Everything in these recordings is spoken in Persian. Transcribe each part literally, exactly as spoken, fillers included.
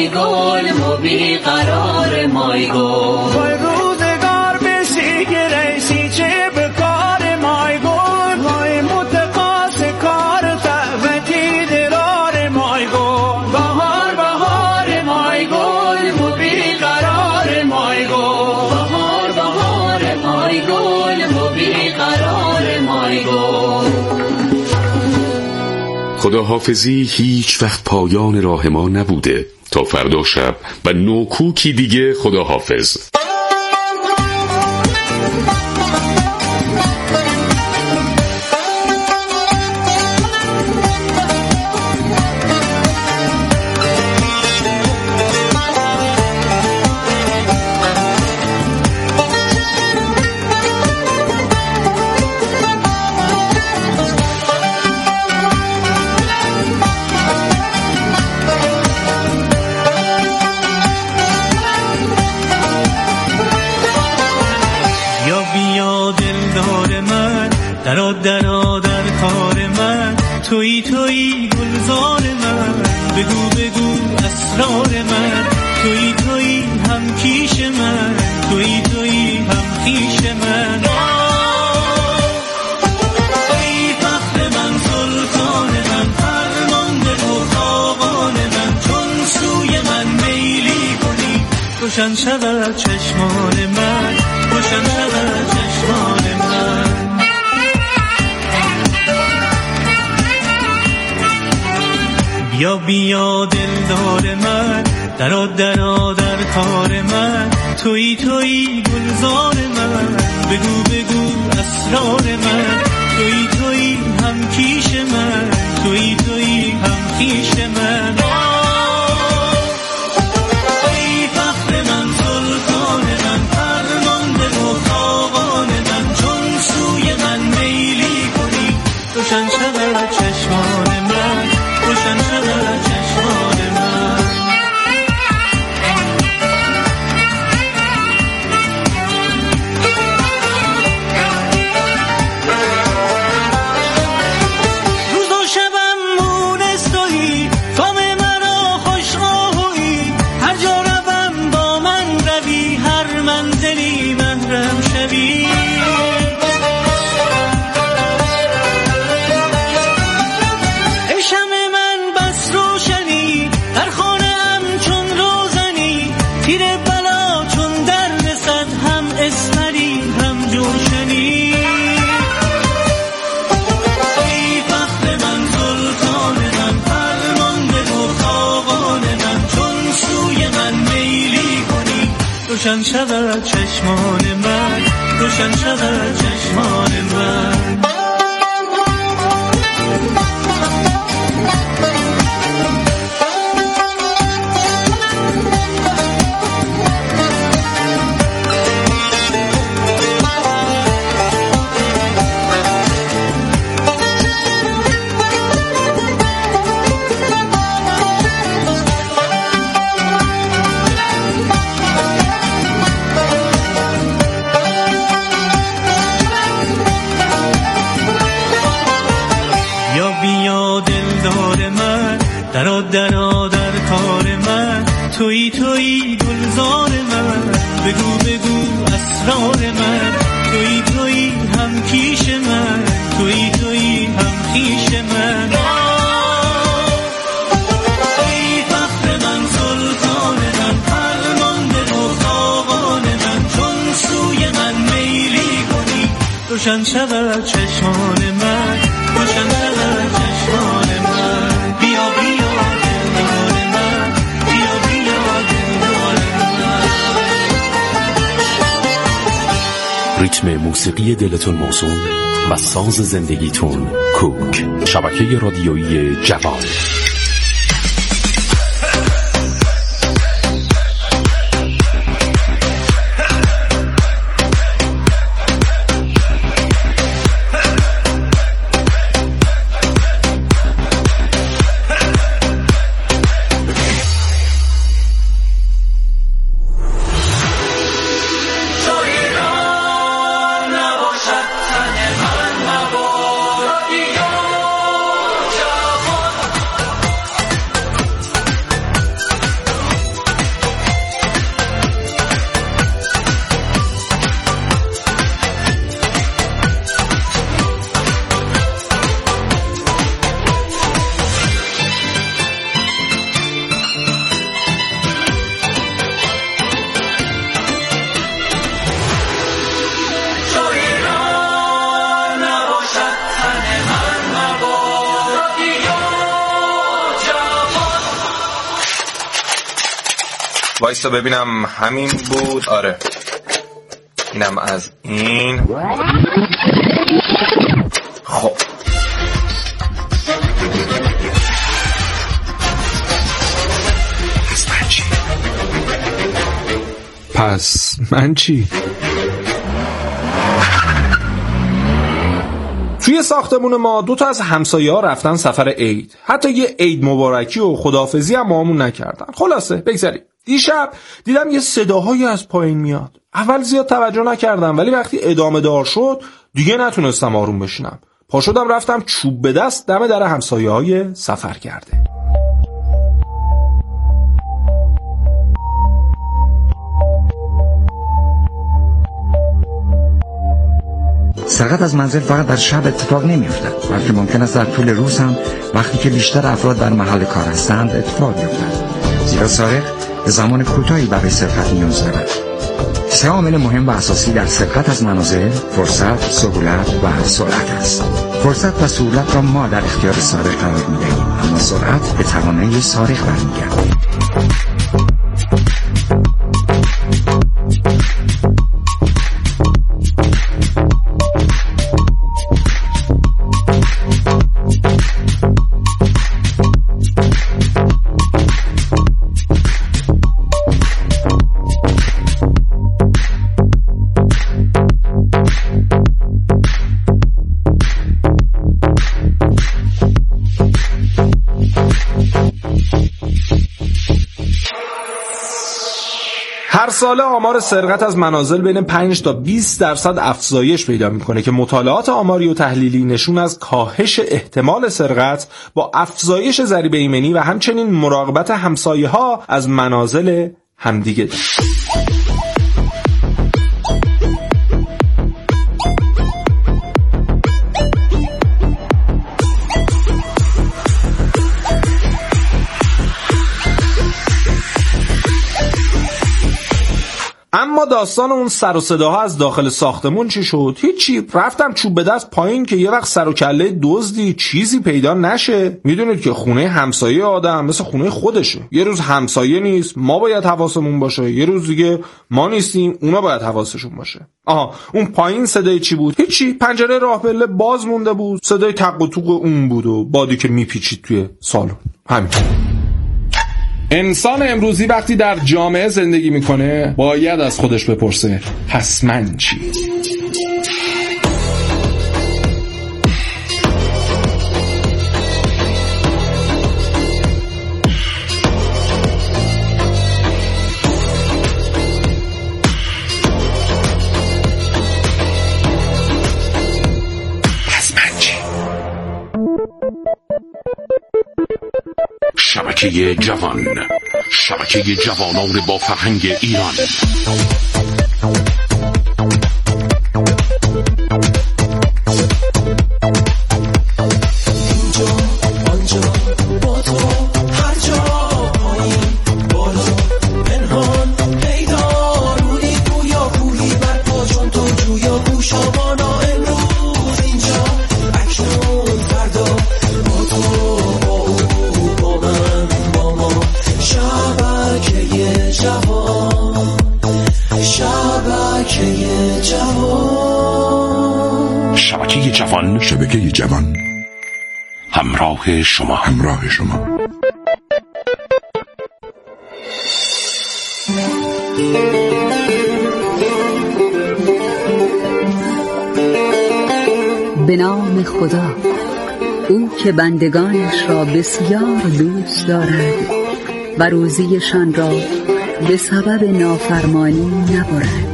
مای گل مو بی قرار مای گل وای روزگار بسی که ریسی چه بکار مای گل وای متقاس کار تحوتی درار مای گل بهار بهار مای گل مو بی قرار مای گل بهار بهار مای گل مو بی قرار مای گل. خداحافظی هیچ وقت پایان راه ما نبوده. تا فردا شب و نوکوکی دیگه خداحافظ. درا درا در کار من تویی تویی گلزار من بگو بگو اسرار من تویی تویی هم کیش من تویی تویی هم خیش من ای فخر من سلطان من فرمانده و خاقان من چون سوی من میلی کنی روشن شود چشمان من روشن شود چشمان من. بیا بیا دلدار من درا درا در کار من تویی تویی گلزار من بگو بگو اسرار من تویی تویی هم کیش من تویی تویی هم خیش من ای فخر من سلطان من فرمانده و خاقان من چون سوی من میلی کنی روشن شود چشمان من روشن شود چشمان من. روز و شبم مونس تویی کام مرا خوش آهویی هر جا روم با من روی هر منزلی محرم شوی روشن شود چشمان من روشن شود چشمان من. درا درا در کار من تویی تویی گلزار من بگو بگو اسرار من تویی تویی هم کیش من تویی تویی هم خیش من ای فخر من سلطان من فرمانده و خاقان من چون سوی من میلی کنی روشن شود چشمان من روشن شود چشمان من. بیا بیا دلدار من بیا بیا دلدار من. ریتم موسیقی دلتون موزون و ساز زندگیتون کوک. شبکه رادیویی جوان. وایسا ببینم همین بود. آره اینم از این. خب پس من چی؟ توی ساختمون ما دو تا از همسایه ها رفتن سفر عید. حتی یه عید مبارکی و خداحافظی هم باهامون نکردن. خلاصه بگذاریم. دیشب دیدم یه صداهایی از پایین میاد. اول زیاد توجه نکردم، ولی وقتی ادامه دار شد دیگه نتونستم آروم بشینم. پا شدم رفتم چوب به دست دم در همسایه های سفر کرده. سرقت از منزل فقط در شب اتفاق نمی‌افتد، بلکه ممکن است در طول روز هم وقتی که بیشتر افراد در محل کار هستند اتفاق بیفتد. زیرا سارق به زمان کوتاهی برای سرقت نیاز دارد. سه عامل مهم و اساسی در سرقت از منازل فرصت، سهولت و سرعت است. فرصت و سهولت را ما در اختیار سارق قرار می‌دهیم، اما سرعت به توانایی سارق برمی‌گردد. هر ساله آمار سرقت از منازل بین پنج تا بیست درصد افزایش پیدا میکنه که مطالعات آماری و تحلیلی نشون از کاهش احتمال سرقت با افزایش ضریب ایمنی و همچنین مراقبت همسایه ها از منازل همدیگه داره. اما داستان اون سر و صداها از داخل ساختمون چی شد؟ هیچی. رفتم چوب به دست پایین که یه وقت سر و کله دزدی چیزی پیدا نشه. میدونید که خونه همسایه آدم مثل خونه خودشه. یه روز همسایه نیست، ما باید حواسمون باشه. یه روز دیگه ما نیستیم، اونا باید حواسشون باشه. آها، اون پایین صدای چی بود؟ هیچی. پنجره راه پله باز مونده بود. صدای تق و توق اون بود و بادی که میپیچید توی سالن. همین. انسان امروزی وقتی در جامعه زندگی میکنه باید از خودش بپرسه پس من چی؟ شبکه جوان، شبکه جوانان با فرهنگ ایران. شبکه جوان، شبکه جوان همراه شما، همراه شما. به نام خدا، او که بندگانش را بسیار دوست دارد و روزیشان را به سبب نافرمانی نبرد.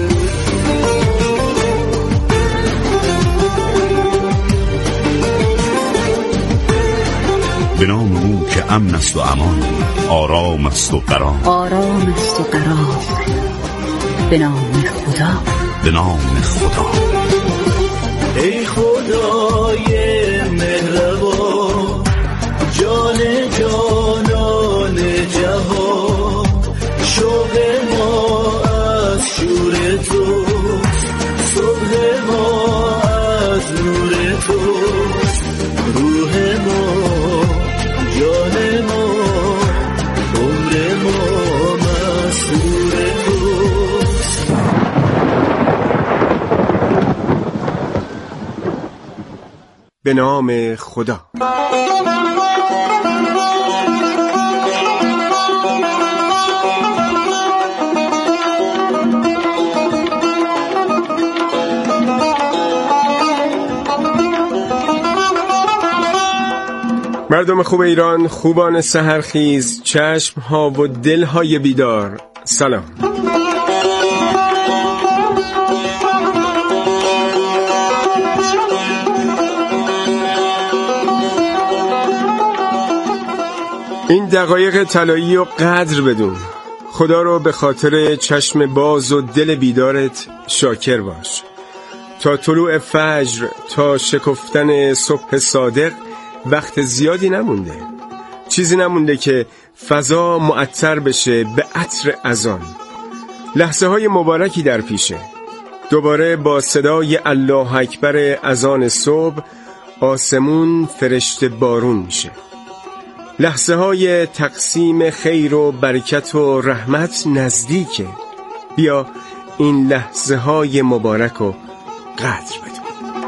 به نام او که امن است و امان، آرام است و قرار، آرام است و قرار. به نام خدا، به نام خدا. ای خدای مهربان، جان جانان جهان، شوق ما از شور تو، صبح ما از نور تو، روح ما، جان ما، عمر ما به نام خدا. مردم خوب ایران، خوبان سحرخیز، چشم ها و دل های بیدار، سلام. این دقایق طلایی و قدر بدون. خدا رو به خاطر چشم باز و دل بیدارت شاکر باش. تا طلوع فجر، تا شکفتن صبح صادق وقت زیادی نمونده. چیزی نمونده که فضا معطر بشه به عطر اذان. لحظه های مبارکی در پیشه. دوباره با صدای الله اکبر اذان صبح آسمون فرشته بارون میشه. لحظه های تقسیم خیر و برکت و رحمت نزدیکه. بیا این لحظه های مبارک رو قدر بدون.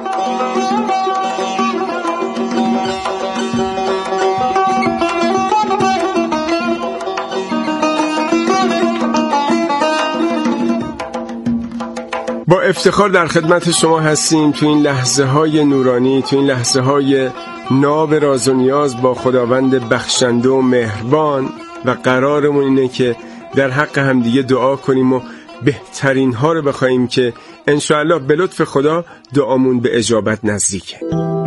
با افتخار در خدمت شما هستیم تو این لحظه های نورانی، تو این لحظه های ناب راز و نیاز با خداوند بخشنده و مهربان، و قرارمون اینه که در حق همدیگه دعا کنیم و بهترین ها رو بخوایم که انشاءالله به لطف خدا دعامون به اجابت نزدیکه.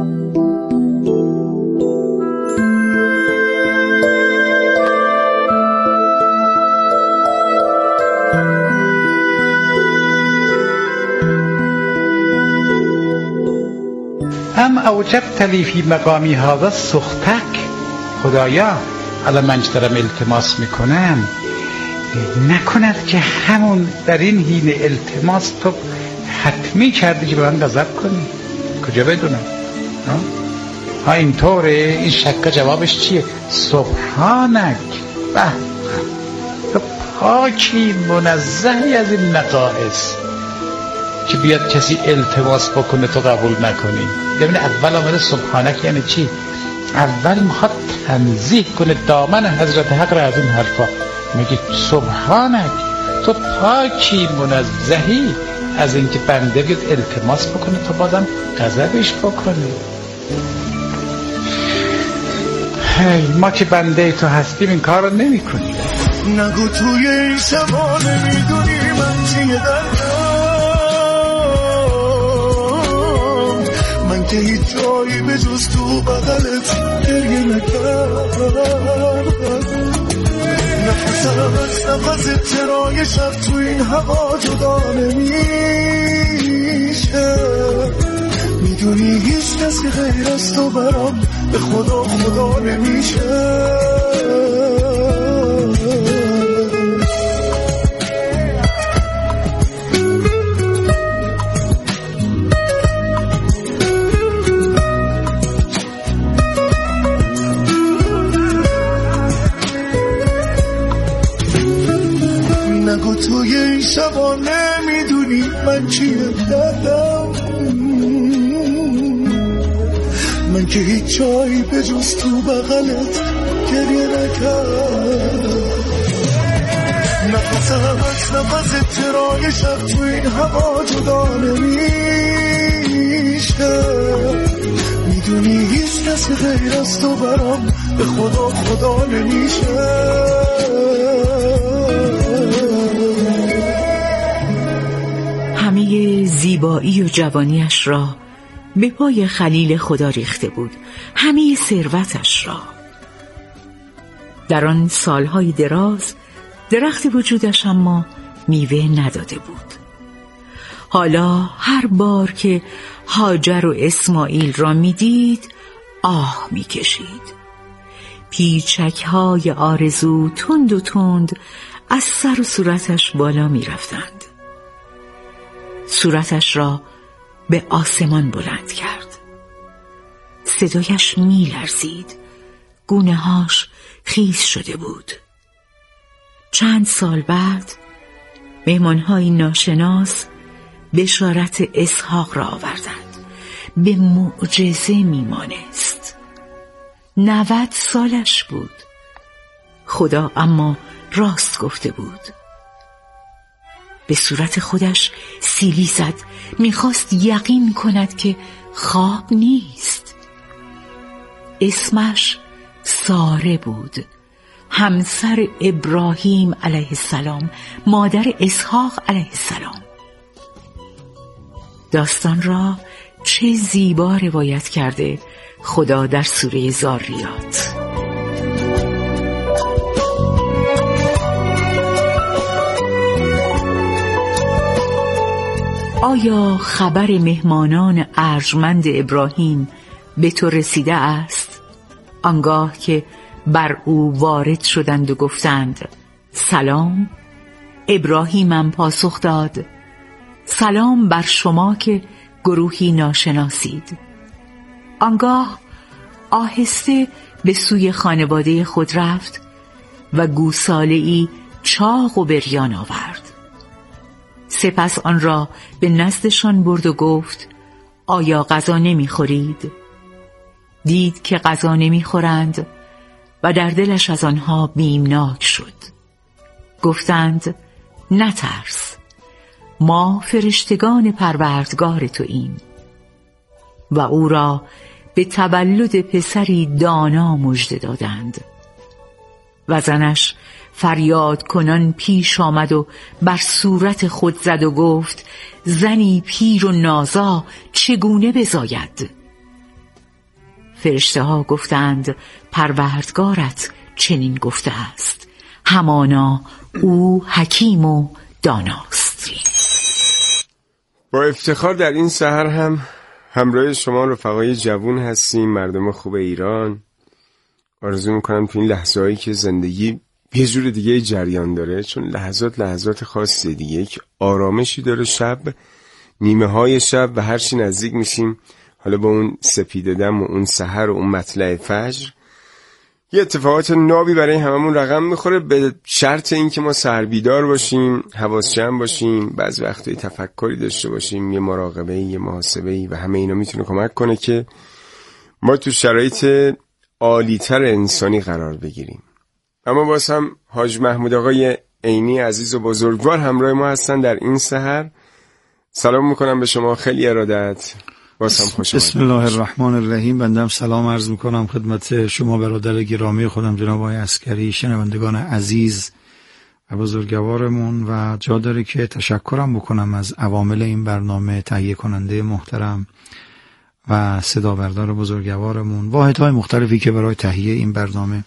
ام اوجبت لی فی مقامی هذا سختک. خدایا الان من دارم التماس میکنم، نکند که همون در این حین التماس تو حتمی کردی که به من غضب کنی؟ کجا بدونم؟ ها اینطوره؟ این شک جوابش چیه؟ سبحانک. به تو پاکی منزهی از این نقائص که بیاد کسی التماس بکنه تو قبول نکنی. ببین اول آمده سبحانک یعنی چی؟ اول میخواد تنزیه کنه دامن حضرت حق را از این حرفا. میگه سبحانک، تو پاکی منزهی از اینکه بنده بیاد التماس بکنه تو بازم غضبش بکنی. هی ما که بنده تو هستیم این کار رو نمی کنیم. نگو توی این زمانه میدونی من چیه دردم، من که هیچ جایی به جز تو بغلت گریه نکردم. نفسم از نفس ترای شب تو این هوا جدا نمیشه. میدونی هیچ کسی غیر از تو برام به خدا خدا نمیشه. نگو توی این شبا نمیدونی من چیه دردم، من که هیچ جایی به جز تو بغلت گریه نکردم. نفسم از نفس ترای شب تو این هوا جدا نمیشه. میدونی هیچ کسی غیر از تو برام به خدا خدا نمیشه. همه زیبایی و جوانیش را به پای خلیل خدا ریخته بود، همه ثروتش را. در آن سالهای دراز درخت وجودش اما میوه نداده بود. حالا هر بار که هاجر و اسماعیل را میدید آه میکشید. پیچک‌های آرزو تند و تند از سر و صورتش بالا میرفتند. صورتش را به آسمان بلند کرد. صدایش میلرزید، گونه‌هاش خیس شده بود. چند سال بعد مهمان‌های ناشناس بشارت اسحاق را آوردند. به معجزه میمانست. نود سالش بود. خدا اما راست گفته بود. به صورت خودش سیلی زد، میخواست یقین کند که خواب نیست. اسمش ساره بود، همسر ابراهیم علیه السلام، مادر اسحاق علیه السلام. داستان را چه زیبا روایت کرده خدا در سوره ذاریات. آیا خبر مهمانان ارجمند ابراهیم به تو رسیده است؟ آنگاه که بر او وارد شدند و گفتند سلام، ابراهیمم پاسخ داد سلام بر شما که گروهی ناشناسید. آنگاه آهسته به سوی خانواده خود رفت و گوساله‌ای چاق و بریان آورد. سپس آن را به نزدشان برد و گفت آیا غذا نمیخورید؟ دید که غذا نمیخورند و در دلش از آنها بیمناک شد. گفتند نترس، ما فرشتگان پروردگار توییم. و او را به تولد پسری دانا مژده دادند. و زنش فریاد کنان پیش آمد و بر صورت خود زد و گفت زنی پیر و نازا چگونه بزاید؟ فرشته ها گفتند پروردگارت چنین گفته است، همانا او حکیم و داناست. با افتخار در این سحر هم همراه شما رفقای جوون هستیم، مردم خوب ایران. آرزو میکنم تو این لحظه هایی که زندگی یه جور دیگه جریان داره، چون لحظات لحظات خاصی دیگه، یک آرامشی داره. شب، نیمه های شب و هرچی نزدیک میشیم حالا با اون سپیده دم و اون سحر و اون مطلع فجر، یه اتفاقات نابی برای هممون رقم میخوره، به شرط این که ما سحر بیدار باشیم، حواس جمع باشیم، بعض وقتایی تفکری داشته باشیم، یه مراقبه، یه محاسبه و همه اینا میتونه کمک کنه که ما تو شرایط عالی‌تر انسانی قرار بگیریم. اما باز هم حاج محمود آقای عینی عزیز و بزرگوار همراه ما هستن در این سحر. سلام میکنم به شما، خیلی ارادت. باز هم خوش آمدید. بسم الله الرحمن الرحیم. بنده هم سلام عرض میکنم خدمت شما برادر گرامی خودم جناب آقای عسکری، شنوندگان عزیز و بزرگوارمون، و جا داره که تشکرم بکنم از عوامل این برنامه، تهیه کننده محترم و صدا بردار بزرگوارمون، واحدهای مختلفی که برای تهیه این برنامه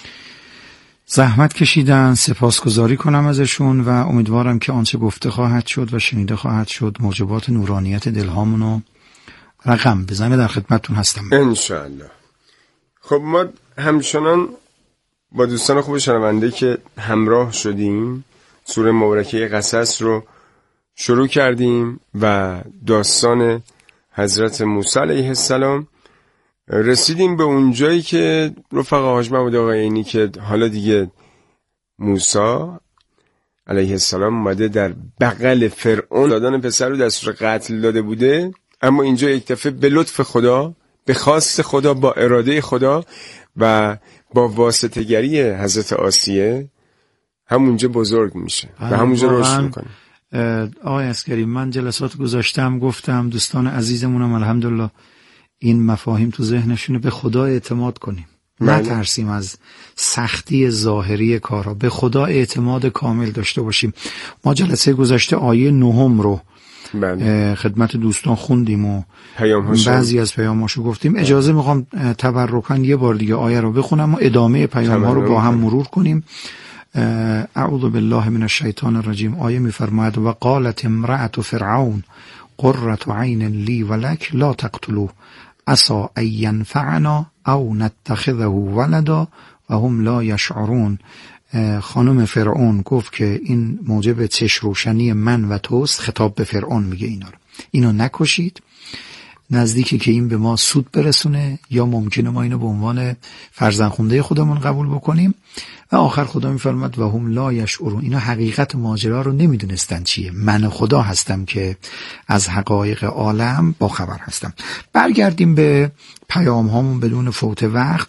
زحمت کشیدن. سپاسگزاری کنم ازشون و امیدوارم که آنچه گفته خواهد شد و شنیده خواهد شد موجبات نورانیت دلهامونو رقم بزنه. در خدمتتون هستم انشاءالله. خب ما همچنان با دوستان خوب شنونده که همراه شدیم سوره مبارکه قصص رو شروع کردیم و داستان حضرت موسی علیه السلام رسیدیم به اون جایی که رفقا حاج محمود آقای عینی که حالا دیگه موسی علیه السلام اومده در بغل فرعون، دادن پسر رو دستور قتل داده بوده، اما اینجا یک دفعه به لطف خدا، به خواست خدا، با اراده خدا و با واسطه‌گری حضرت آسیه همونجا بزرگ میشه و همونجا رشد میکنه. آقای عسکری، من جلسات گذاشتم گفتم دوستان عزیزمونم الحمدلله این مفاهیم تو ذهنشونه، به خدا اعتماد کنیم، نترسیم از سختی ظاهری کارها، به خدا اعتماد کامل داشته باشیم. ما جلسه گذشته آیه نهم رو بله. خدمت دوستان خوندیم و بعضی از پیام‌هاشو گفتیم. اجازه میخوام تبرکاً یه بار دیگه آیه رو بخونم و ادامه پیام‌ها رو با هم مرور کنیم. اعوذ بالله من الشیطان الرجیم. آیه میفرماید و قالت امرأة فرعون قرة عین لی ولک لا تقتلوه عسی ان ینفعنا او نتخذه ولدا و هم لا یشعرون. خانم فرعون گفت که این موجب چشم روشنی من و توست، خطاب به فرعون میگه اینا رو، اینو نکشید، نزدیکه که این به ما سود برسونه یا ممکنه ما اینو به عنوان فرزند خونده خودمون قبول بکنیم. و آخر خدا میفرماد و هم لا یشعرون، اینا حقیقت ماجرا رو نمیدونستن چیه. من خدا هستم که از حقایق عالم با خبر هستم. برگردیم به پیام هامون بدون فوت وقت.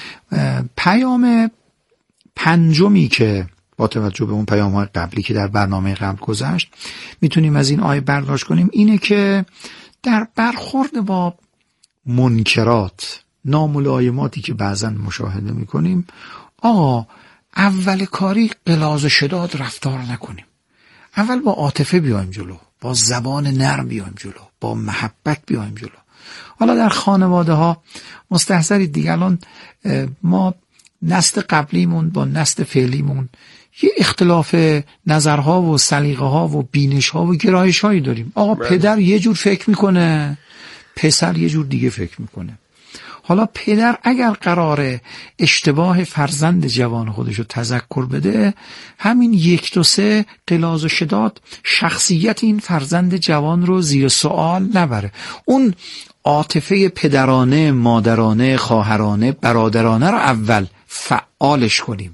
پیام پنجمی که با توجه به اون پیام های قبلی که در برنامه قبل گذشت میتونیم از این آیه برداشت کنیم اینه که در برخورد با منکرات، ناملایماتی که بعضا مشاهده میکنیم، آقا اول کاری غلاظ و شداد رفتار نکنیم. اول با عاطفه بیایم جلو، با زبان نرم بیایم جلو، با محبت بیایم جلو. حالا در خانواده ها مستحضرید دیگه، الان ما نسل قبلیمون با نسل فعلیمون یه اختلاف نظرها و سلیقه ها و بینش ها و گرایش هایی داریم. آقا بله. پدر یه جور فکر میکنه، پسر یه جور دیگه فکر میکنه. حالا پدر اگر قراره اشتباه فرزند جوان خودشو تذکر بده، همین یک دو سه غلاظ و شداد شخصیت این فرزند جوان رو زیر سوال نبره. اون عاطفه پدرانه، مادرانه، خواهرانه، برادرانه رو اول فعالش کنیم.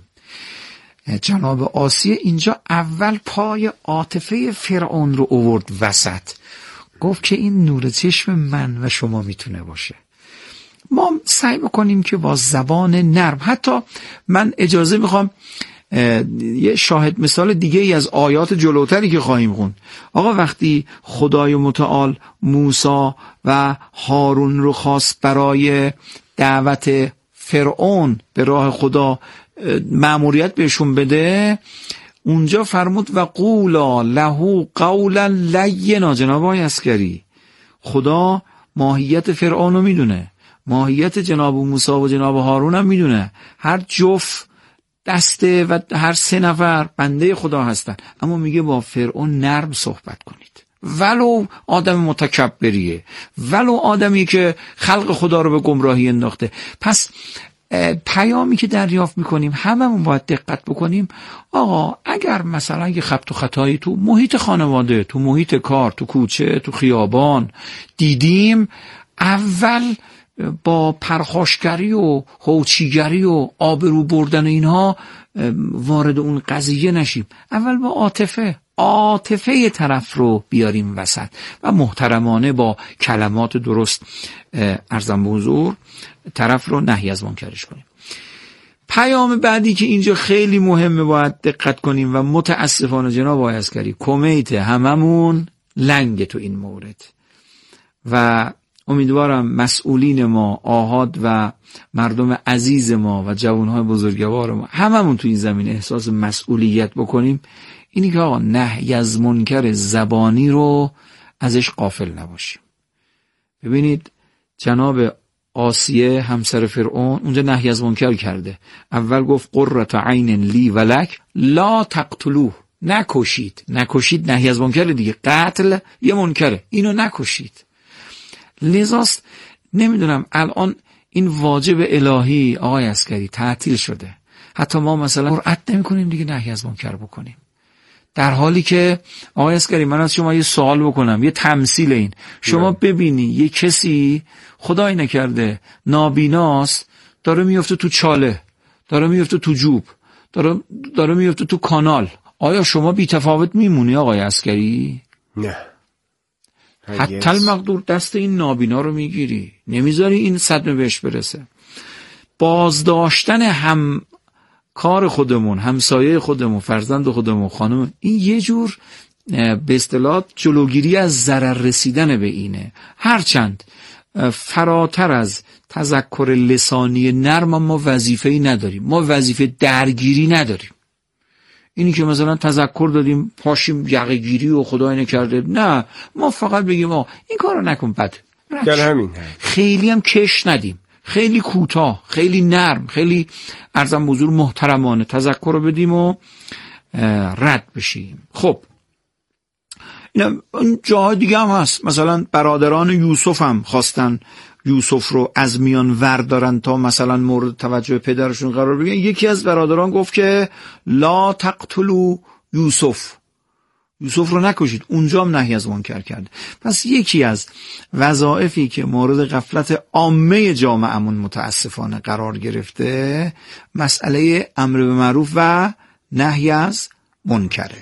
جناب آسیه اینجا اول پای عاطفه فرعون رو آورد وسط، گفت که این نور چشم من و شما میتونه باشه. ما سعی بکنیم که با زبان نرم، حتی من اجازه میخوام یه شاهد مثال دیگه ای از آیات جلوتری که خواهیم خوند. آقا وقتی خدای متعال موسی و هارون رو خواست برای دعوت فرعون به راه خدا مأموریت بهشون بده، اونجا فرمود و قولا له قولا لینا. جناب آقای عسکری، خدا ماهیت فرعون رو میدونه، ماهیت جناب موسی و جناب هارون هم میدونه. هر جفت دسته و هر سه نفر بنده خدا هستن، اما میگه با فرعون نرم صحبت کنید، ولو آدم متکبریه، ولو آدمی که خلق خدا رو به گمراهی انداخته. پس پیامی که دریافت میکنیم هممون باید دقت بکنیم. آقا اگر مثلا یه خبط و خطایی تو محیط خانواده، تو محیط کار، تو کوچه، تو خیابان دیدیم، اول با پرخاشگری و هوچیگری و آبرو بردن اینها وارد اون قضیه نشیم. اول با عاطفه عاطفه طرف رو بیاریم وسط و محترمانه با کلمات درست عرضم به حضور طرف رو نهی از منکرش کنیم. پیام بعدی که اینجا خیلی مهمه باید دقت کنیم و متاسفانه جناب آقای عسکری کمیت هممون لنگ تو این مورد و امیدوارم مسئولین ما، آحاد و مردم عزیز ما و جوانهای بزرگوار ما هممون تو این زمین احساس مسئولیت بکنیم. اینی که آقا نهی از منکر زبانی رو ازش غافل نباشیم. ببینید جناب آسیه همسر فرعون اونجا نهی از منکر کرده. اول گفت قرة عین لی و لک لا تقتلوه، نکشید. نکشید نهی از منکر دیگه، قتل یه منکره، اینو نکشید. لذاست نمیدونم الان این واجب الهی آقای عسکری تعطیل شده، حتی ما مثلا جرأت نمی کنیم دیگه نهی از منکر بکنیم، در حالی که آقای عسکری من از شما یه سوال بکنم، یه تمثیل این شما ببینی یه کسی خدای نکرده نابیناست، داره میفته تو چاله، داره میفته تو جوب، داره, داره میفته تو کانال، آیا شما بی تفاوت میمونی آقای عسکری؟ نه. حتی المقدور دست این نابینا رو میگیری، نمیذاری این صدمه بهش برسه. بازداشتن هم کار خودمون، همسایه خودمون، فرزند خودمون، خانم، این یه جور به اصطلاح جلوگیری از ضرر رسیدن به اینه. هرچند فراتر از تذکر لسانی نرم ما وظیفه‌ای نداریم، ما وظیفه درگیری نداریم. اینی که مثلا تذکر دادیم پاشیم یقه گیری و خدای نکرده، نه، ما فقط بگیم آه این کارو نکن بد، همین خیلی هم کش ندیم، خیلی کوتاه، خیلی نرم، خیلی عرضم حضور محترمانه تذکر رو بدیم و رد بشیم. خب این جاهای دیگه هم هست، مثلا برادران یوسف هم خواستن یوسف رو از میان وردارن تا مثلا مورد توجه پدرشون قرار بگیرن. یکی از برادران گفت که لا تقتلوا یوسف، یوسف رو نکشید، اونجا هم نهی از منکر کرده. پس یکی از وظایفی که مورد غفلت عامه جامعهمون متاسفانه قرار گرفته مسئله امر به معروف و نهی از منکره.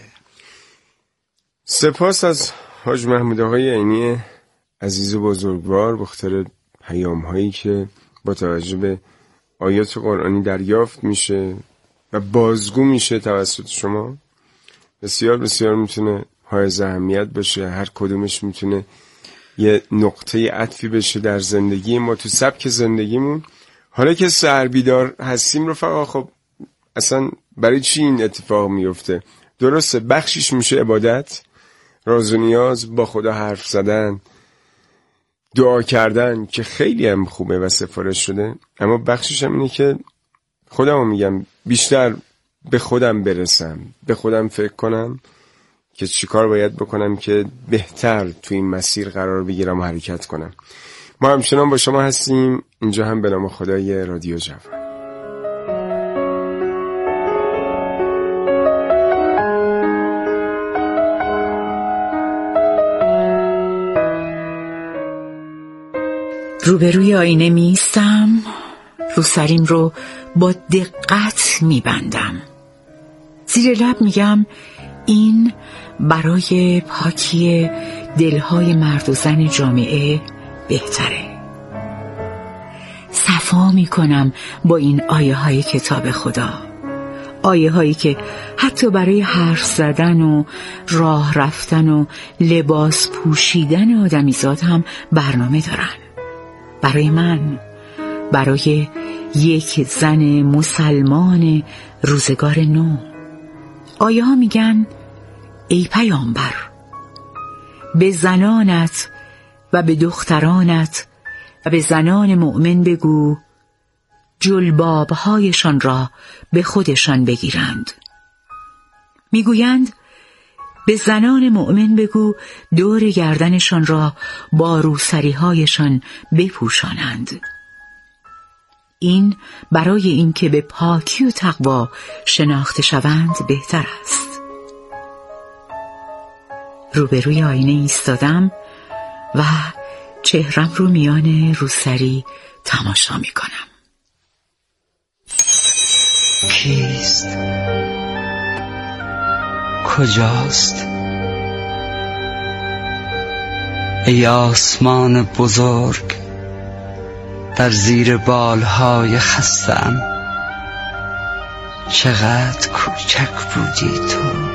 سپاس از حاج محمود آقای عینی عزیز و بزرگوار بخاطر پیام هایی که با توجه به آیات قرآنی دریافت میشه و بازگو میشه توسط شما. بسیار بسیار میتونه حائز اهمیت باشه، هر کدومش میتونه یه نقطه عطفی بشه در زندگی ما، تو سبک زندگیمون. حالا که سحر بیدار هستیم رفقا، خب اصلا برای چی این اتفاق میفته؟ درسته بخشیش میشه عبادت، راز و نیاز، با خدا حرف زدن، دعا کردن که خیلی هم خوبه و سفارش شده، اما بخشیش هم اینه که خودمو میگم بیشتر به خودم برسم، به خودم فکر کنم که چیکار باید بکنم که بهتر تو این مسیر قرار بگیرم و حرکت کنم. ما همچنان با شما هستیم اینجا هم به نام خدای رادیو جوان. روبروی آینه میستم، روسریم رو با دقت میبندم، زیر لب میگم این برای پاکی دلهای مرد و زن جامعه بهتره. صفا میکنم با این آیه های کتاب خدا، آیه هایی که حتی برای حرف زدن و راه رفتن و لباس پوشیدن آدمیزاد هم برنامه دارن. برای من، برای یک زن مسلمان روزگار نو. آیه ها میگن ای پیامبر، به زنانت و به دخترانت و به زنان مؤمن بگو جلبابهایشان را به خودشان بگیرند. میگویند به زنان مؤمن بگو دور گردنشان را با روسریهایشان بپوشانند. این برای اینکه به پاکی و تقوا شناخته شوند بهتر است. روبروی آینه ایستادم و چهرم رو میان روسری تماشا میکنم. کیست؟ کجاست؟ ای آسمان بزرگ، در زیر بالهای خستم چقدر کوچک بودی تو.